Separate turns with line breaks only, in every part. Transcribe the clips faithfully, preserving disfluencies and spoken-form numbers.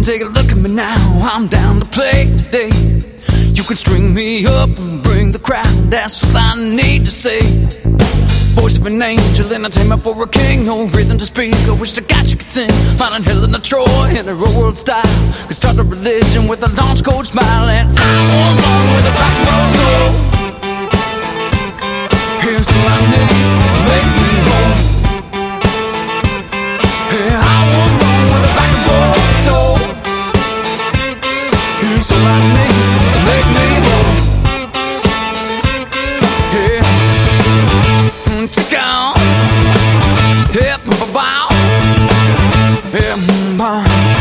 take a look at me now. I'm down to play today. You can string me up and bring the crowd. That's what I need to say. Voice of an angel, entertainment for a king. No rhythm to speak, I wish the God you could sing. Modern Helen of Troy in a world style. Could start a religion with a launch coat smile. And I want along with a rock and roll soul. Here's what I need, make me whole. Yeah, I want along with a rock and roll soul. Here's what I need, make me whole. Yeah. Check out, yeah, bow, yeah, bow.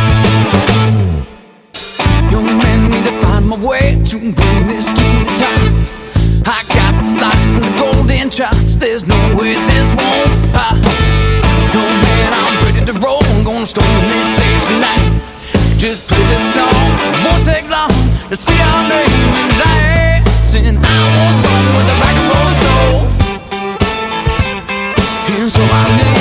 Young man, need to find my way to bring this to the top. I got the locks and the golden chops. There's no way this won't pop. Young man, I'm ready to roll. I'm gonna storm this stage tonight. Just play this song, it won't take long to see our name in lights. And I won't run with a rock and roll soul. Here's what I need.